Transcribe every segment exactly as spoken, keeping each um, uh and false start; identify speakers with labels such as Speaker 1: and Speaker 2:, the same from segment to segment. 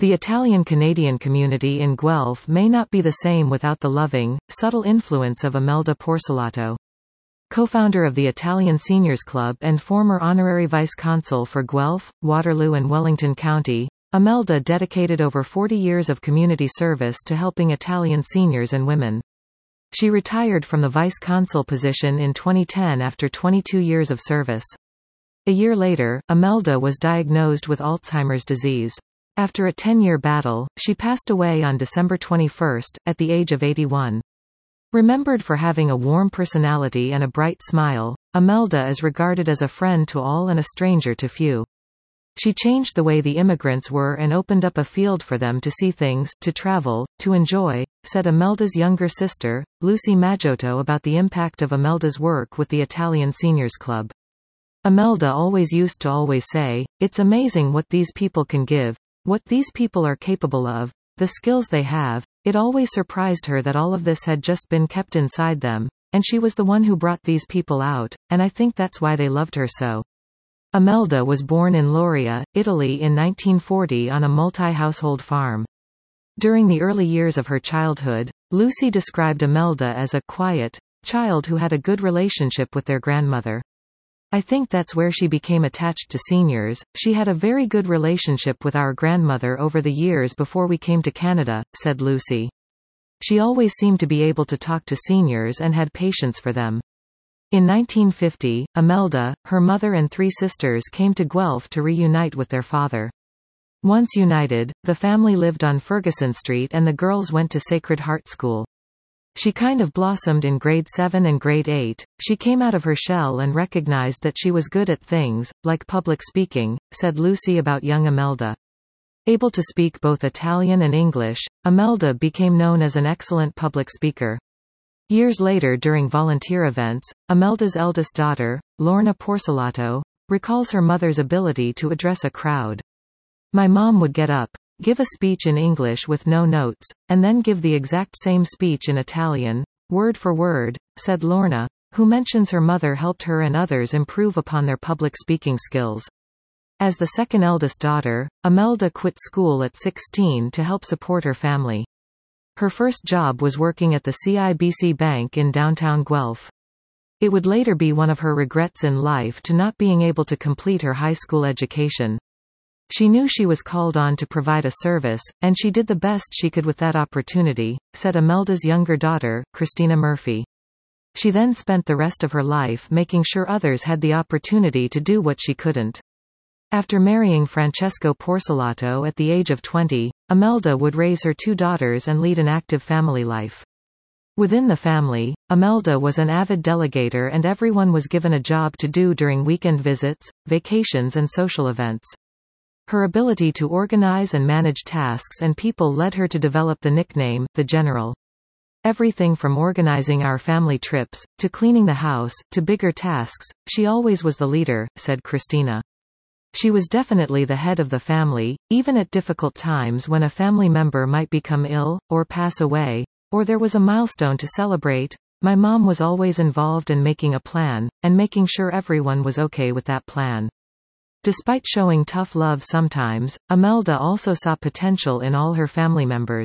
Speaker 1: The Italian-Canadian community in Guelph may not be the same without the loving, subtle influence of Imelda Porcelato. Co-founder of the Italian Seniors Club and former honorary vice-consul for Guelph, Waterloo and Wellington County, Imelda dedicated over forty years of community service to helping Italian seniors and women. She retired from the vice-consul position in twenty ten after twenty-two years of service. A year later, Imelda was diagnosed with Alzheimer's disease. After a ten-year battle, she passed away on December twenty-first, at the age of eighty-one. Remembered for having a warm personality and a bright smile, Imelda is regarded as a friend to all and a stranger to few. She changed the way the immigrants were and opened up a field for them to see things, to travel, to enjoy, said Imelda's younger sister, Lucy Maggiotto, about the impact of Imelda's work with the Italian Seniors Club. Imelda always used to always say, "It's amazing what these people can give, what these people are capable of, the skills they have." It always surprised her that all of this had just been kept inside them, and she was the one who brought these people out, and I think that's why they loved her so. Imelda was born in Lauria, Italy in nineteen forty on a multi-household farm. During the early years of her childhood, Lucy described Imelda as a quiet child who had a good relationship with their grandmother. "I think that's where she became attached to seniors. She had a very good relationship with our grandmother over the years before we came to Canada," said Lucy. "She always seemed to be able to talk to seniors and had patience for them." In nineteen fifty, Imelda, her mother and three sisters came to Guelph to reunite with their father. Once united, the family lived on Ferguson Street and the girls went to Sacred Heart School. She kind of blossomed in grade seven and grade eight. She came out of her shell and recognized that she was good at things, like public speaking, said Lucy about young Imelda. Able to speak both Italian and English, Imelda became known as an excellent public speaker. Years later, during volunteer events, Imelda's eldest daughter, Lorna Porcelato, recalls her mother's ability to address a crowd. "My mom would get up, give a speech in English with no notes, and then give the exact same speech in Italian, word for word," said Lorna, who mentions her mother helped her and others improve upon their public speaking skills. As the second eldest daughter, Imelda quit school at sixteen to help support her family. Her first job was working at the C I B C Bank in downtown Guelph. It would later be one of her regrets in life to not being able to complete her high school education. She knew she was called on to provide a service, and she did the best she could with that opportunity, said Imelda's younger daughter, Christina Murphy. She then spent the rest of her life making sure others had the opportunity to do what she couldn't. After marrying Francesco Porcelato at the age of twenty, Imelda would raise her two daughters and lead an active family life. Within the family, Imelda was an avid delegator and everyone was given a job to do during weekend visits, vacations and social events. Her ability to organize and manage tasks and people led her to develop the nickname, the General. Everything from organizing our family trips, to cleaning the house, to bigger tasks, she always was the leader, said Christina. She was definitely the head of the family, even at difficult times when a family member might become ill, or pass away, or there was a milestone to celebrate. My mom was always involved in making a plan, and making sure everyone was okay with that plan. Despite showing tough love sometimes, Imelda also saw potential in all her family members.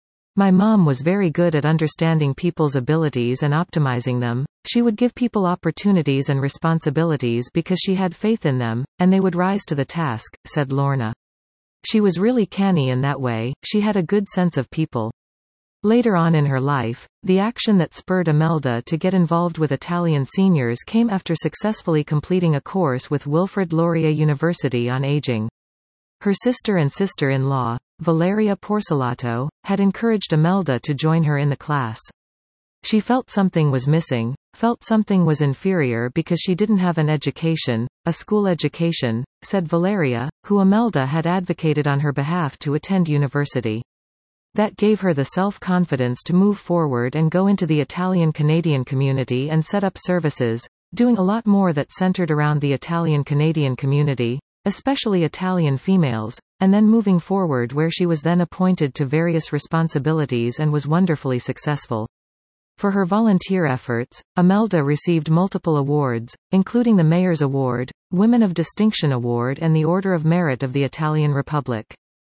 Speaker 1: My mom was very good at understanding people's abilities and optimizing them. She would give people opportunities and responsibilities because she had faith in them, and they would rise to the task, said Lorna. She was really canny in that way. She had a good sense of people. Later on in her life, the action that spurred Imelda to get involved with Italian seniors came after successfully completing a course with Wilfrid Laurier University on aging. Her sister and sister-in-law, Valeria Porcelato, had encouraged Imelda to join her in the class. She felt something was missing, felt something was inferior because she didn't have an education, a school education, said Valeria, who Imelda had advocated on her behalf to attend university. That gave her the self-confidence to move forward and go into the Italian-Canadian community and set up services, doing a lot more that centered around the Italian-Canadian community, especially Italian females, and then moving forward where she was then appointed to various responsibilities and was wonderfully successful. For her volunteer efforts, Imelda received multiple awards, including the Mayor's Award, Women of Distinction Award and the Order of Merit of the Italian Republic.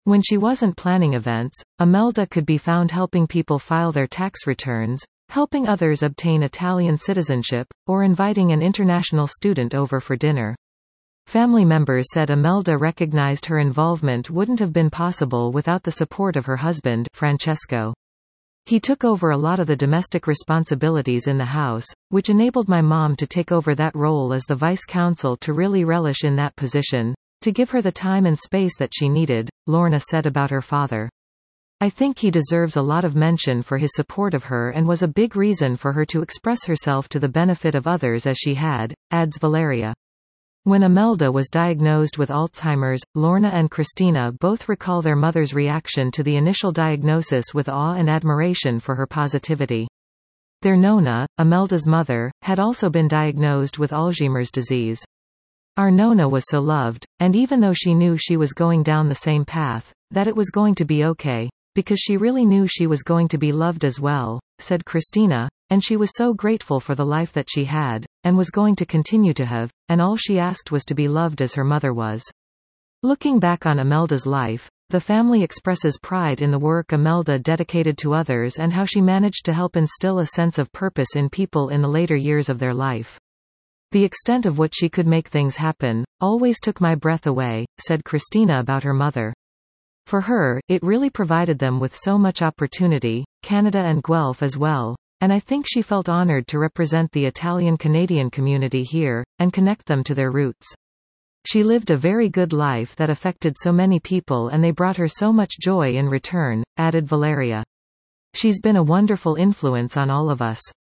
Speaker 1: When she wasn't planning events, Imelda could be found helping people file their tax returns, helping others obtain Italian citizenship, or inviting an international student over for dinner. Family members said Imelda recognized her involvement wouldn't have been possible without the support of her husband, Francesco. He took over a lot of the domestic responsibilities in the house, which enabled my mom to take over that role as the vice consul to really relish in that position, to give her the time and space that she needed, Lorna said about her father. I think he deserves a lot of mention for his support of her and was a big reason for her to express herself to the benefit of others as she had, adds Valeria. When Imelda was diagnosed with Alzheimer's, Lorna and Christina both recall their mother's reaction to the initial diagnosis with awe and admiration for her positivity. Their Nonna, Imelda's mother, had also been diagnosed with Alzheimer's disease. Our Nonna was so loved, and even though she knew she was going down the same path, that it was going to be okay, because she really knew she was going to be loved as well, said Christina, and she was so grateful for the life that she had, and was going to continue to have, and all she asked was to be loved as her mother was. Looking back on Imelda's life, the family expresses pride in the work Imelda dedicated to others and how she managed to help instill a sense of purpose in people in the later years of their life. The extent of what she could make things happen, always took my breath away, said Christina about her mother. For her, it really provided them with so much opportunity, Canada and Guelph as well, and I think she felt honored to represent the Italian-Canadian community here, and connect them to their roots. She lived a very good life that affected so many people and they brought her so much joy in return, added Valeria. She's been a wonderful influence on all of us.